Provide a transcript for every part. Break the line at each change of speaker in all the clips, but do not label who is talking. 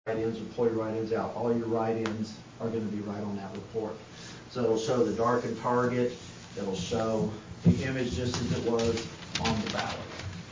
write-ins or pull your write-ins out. All your write-ins are going to be right on that report. So it'll show the darkened target. It'll show the image just as it was on the ballot.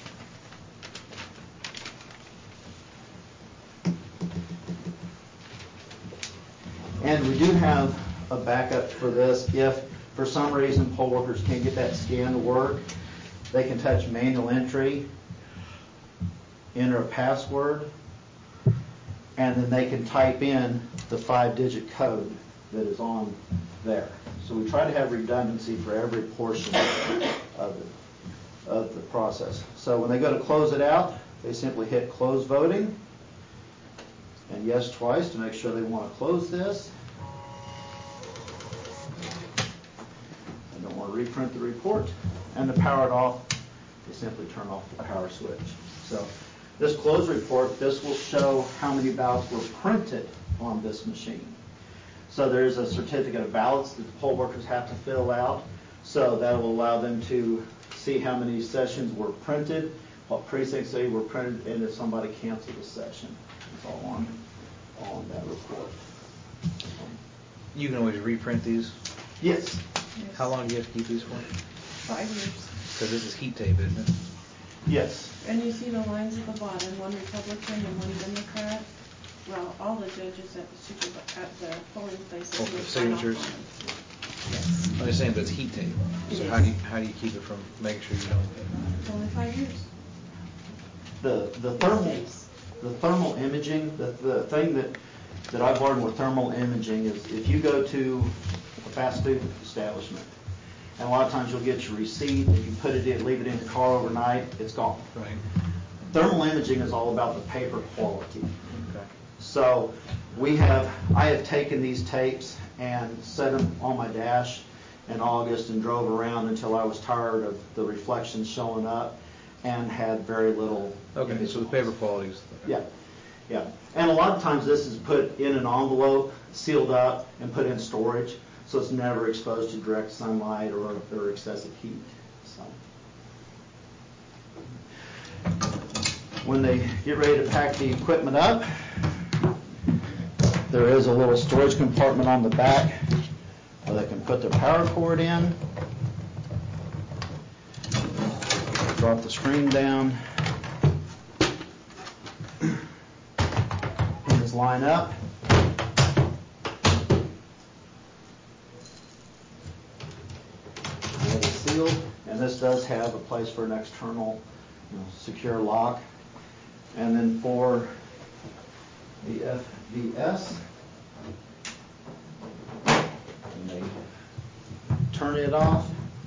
And we do have a backup for this. If for some reason poll workers can't get that scan to work, they can touch manual entry, enter a password, and then they can type in the 5-digit code that is on there. So we try to have redundancy for every portion of the process. So when they go to close it out, they simply hit close voting and yes twice to make sure they want to close this. They don't want to reprint the report. And to power it off, they simply turn off the power switch. So this close report, this will show how many ballots were printed on this machine. So there's a certificate of ballots that the poll workers have to fill out. So that will allow them to see how many sessions were printed, what precincts they were printed, and if somebody canceled a session. It's all on that report.
You can always reprint these?
Yes.
How long do you have to keep these for?
5 years.
Because this is heat tape, isn't it?
Yes.
And you see the lines at the bottom, one Republican and one Democrat. Well, all the judges at the polling places.
Oh, for signatures?
Yes.
I'm just saying, but it's heat tape. So how do you keep it from making sure you don't?
It's only 5 years.
The thermal imaging, the thing that I've learned with thermal imaging is if you go to a fast food establishment, and a lot of times you'll get your receipt, if you put it in, leave it in your car overnight, it's gone.
Right.
Thermal imaging is all about the paper quality.
Okay.
So I have taken these tapes and set them on my dash in August and drove around until I was tired of the reflections showing up and had very little.
Okay, so the paper quality is.
Yeah. Yeah. And a lot of times this is put in an envelope, sealed up, and put in storage, so it's never exposed to direct sunlight or excessive heat. So when they get ready to pack the equipment up, there is a little storage compartment on the back where they can put their power cord in, drop the screen down, pins line up, and it's sealed, and this does have a place for an external secure lock. And then for the FVS, and they turn it off.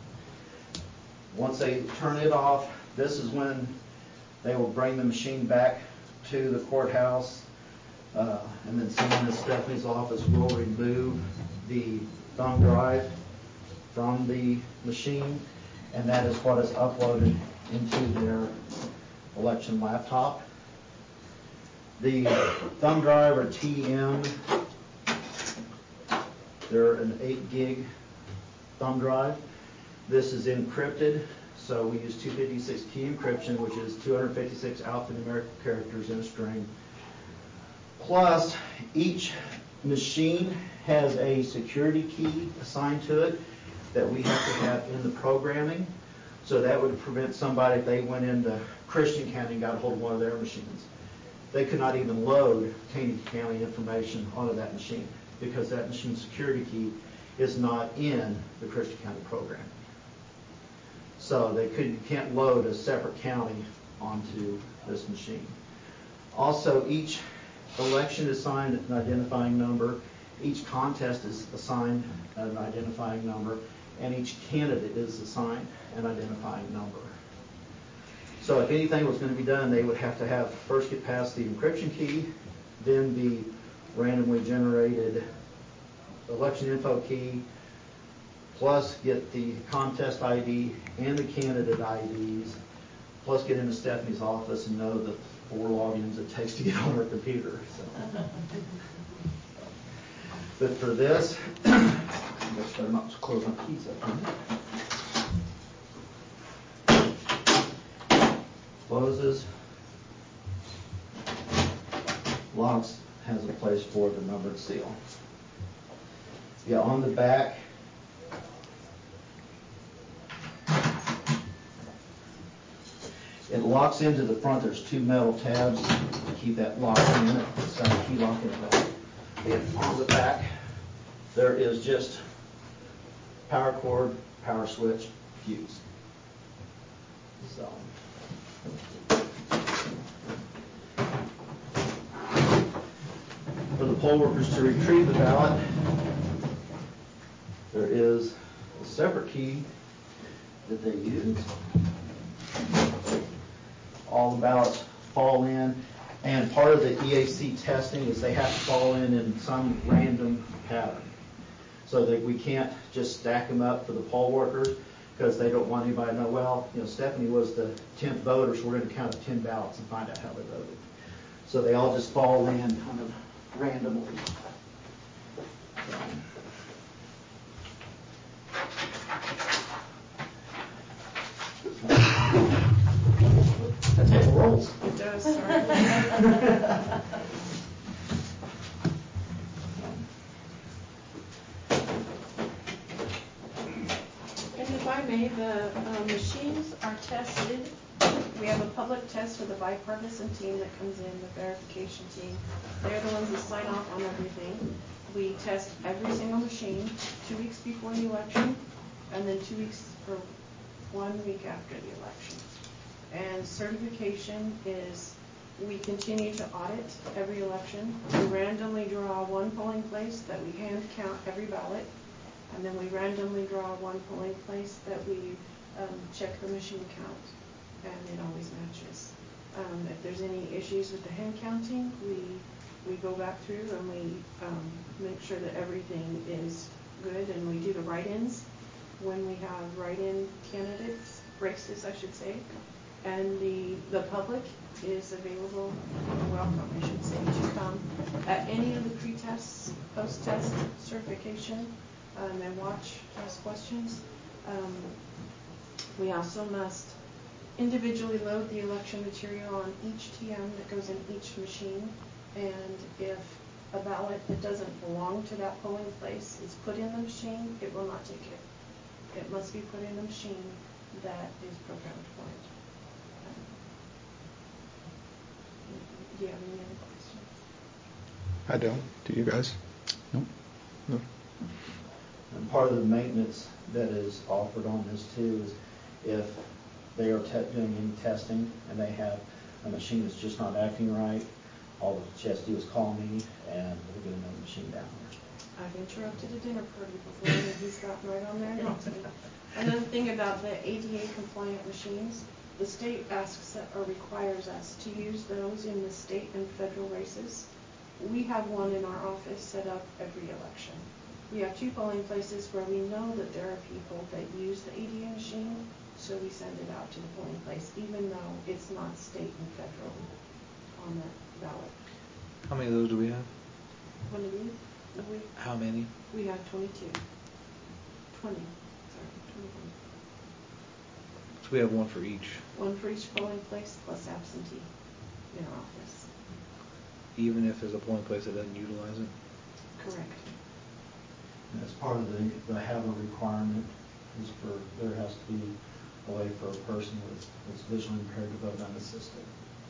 Once they turn it off, this is when they will bring the machine back to the courthouse, and then someone in Stephanie's office will remove the thumb drive from the machine, and that is what is uploaded into their election laptop. The thumb drive or TM, they're an 8 gig thumb drive. This is encrypted, so we use 256 key encryption, which is 256 alphanumeric characters in a string. Plus, each machine has a security key assigned to it that we have to have in the programming. So that would prevent somebody, if they went into Christian County and got a hold of one of their machines, they could not even load Caney County information onto that machine because that machine's security key is not in the Christian County program. So you can't load a separate county onto this machine. Also, each election is assigned an identifying number, each contest is assigned an identifying number, and each candidate is assigned an identifying number. So if anything was going to be done, they would have to first get past the encryption key, then the randomly generated election info key, plus get the contest ID and the candidate IDs, plus get into Stephanie's office and know the 4 logins it takes to get on her computer. So. But for this, I guess better not close my keys up here. Closes, locks has a place for the numbered seal. Yeah, on the back, it locks into the front. There's two metal tabs to keep that locked in. It's got a key lock in the back. And on the back, there is just power cord, power switch, fuse. So. For the poll workers to retrieve the ballot, there is a separate key that they use. All the ballots fall in, and part of the EAC testing is they have to fall in some random pattern. So that we can't just stack them up for the poll workers, because they don't want anybody to know, well, Stephanie was the 10th voter, so we're going to count the 10 ballots and find out how they voted. So they all just fall in kind of randomly. That's how it rolls.
It does, sorry. And if I may, the machines are tested. We have a public test with a bipartisan team that comes in, the verification team. They're the ones that sign off on everything. We test every single machine 2 weeks before the election, and then 2 weeks or 1 week after the election. And certification is, we continue to audit every election. We randomly draw one polling place that we hand count every ballot, and then we randomly draw one polling place that we check the machine count, and it always matches. If there's any issues with the hand counting, we go back through and we make sure that everything is good, and we do the write-ins when we have write-in candidates, races I should say, and the public is available, welcome I should say, to come at any of the pre-tests, post-test certification, and watch, ask questions. We also must individually load the election material on each TM that goes in each machine, and if a ballot that doesn't belong to that polling place is put in the machine, it will not take it. It must be put in the machine that is programmed for it. Do you have any other questions?
I don't. Do you guys?
Nope.
No.
And part of the maintenance that is offered on this too is if they are doing any testing and they have a machine that's just not acting right, all that she has to do is call me and we'll get another machine down there.
I've interrupted a dinner party before and he's gotten right on there and helped me. Another thing about the ADA compliant machines, the state asks or requires us to use those in the state and federal races. We have one in our office set up every election. We have 2 polling places where we know that there are people that use the ADA machine, so we send it out to the polling place, even though it's not state and federal on the ballot.
How many of those do we have?
What do we?
How many?
We have 22. 21.
So we have one for each.
One for each polling place plus absentee in our office.
Even if there's a polling place that doesn't utilize it?
Correct.
And as part of the HAVA requirement is there has to be a way for a person that's visually impaired to vote unassisted.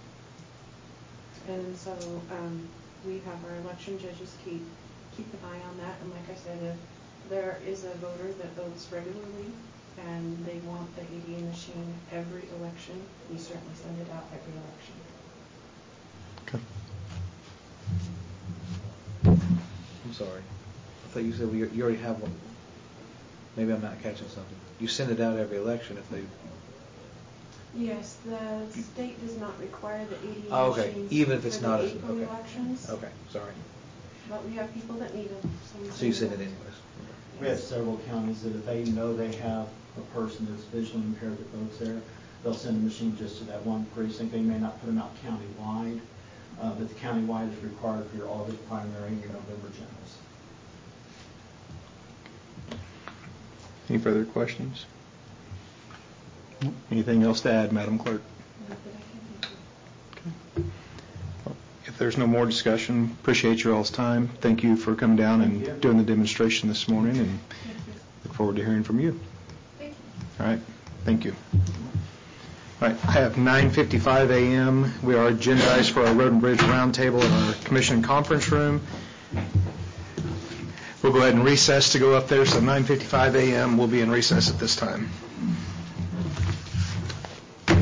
And so we have our election judges keep an eye on that. And like I said, if there is a voter that votes regularly and they want the ADA machine every election, we certainly send it out every election.
Okay.
I'm sorry. I thought you said you already have one. Maybe I'm not catching something. You send it out every election if they...
Yes, the state does not require the ADA
Oh, okay.
machines
Even if it's
for
not
the
as...
April
Okay.
elections.
Okay, sorry.
But we have people that need them.
So you send it anyways?
We have several counties that if they know they have a person that's visually impaired that votes there, they'll send a machine just to that one precinct. They may not put them out county-wide, but the county-wide is required for your August primary and your November generals.
Any further questions? Anything else to add, Madam Clerk?
Not that I can think of.
Okay. Well, if If there's no more discussion, appreciate your all's time. Thank you for coming down
Thank you.
and doing the demonstration this morning, and look forward to hearing from you.
Thank you.
All right, thank you. All right, I have 9:55 a.m. We are agendized for our Road and Bridge Roundtable in our Commission Conference Room. We'll go ahead and recess to go up there, so 9:55 a.m. we'll be in recess at this time.